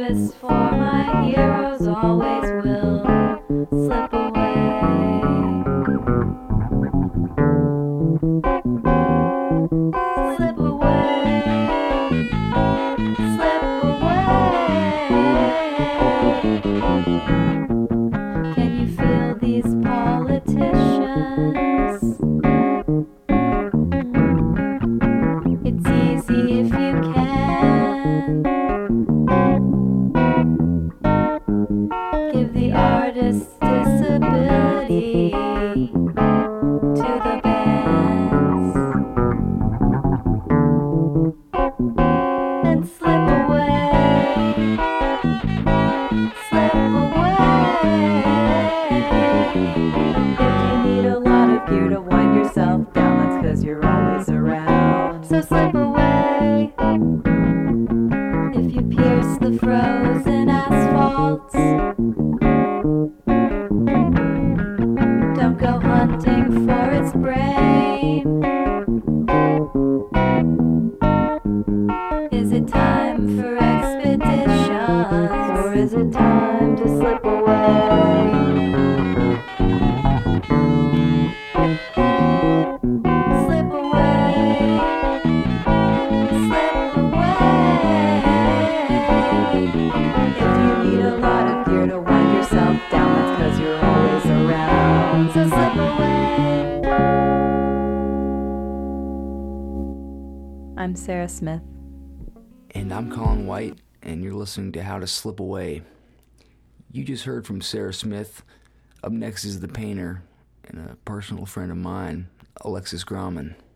artists, for my heroes always will slip away. Slip away. Slip away. Can you feel these politicians? It's easy if you can. Give the artist disability to the bands and slip away. Slip away. If you need a lot of gear to wind yourself down, that's 'cause you're always around. So slip away. If you pierce the frozen asphalt, don't go hunting for its brain. Is it time for expeditions, or is it time to slip away? Slip away. Slip away. If you need a lot of gear to wind yourself down, that's 'cause you're always around. So slip away. I'm Sarah Smith. And I'm Colin White, and you're listening to How to Slip Away. You just heard from Sarah Smith. Up next is The Painter, and a personal friend of mine, Alexis Grauman.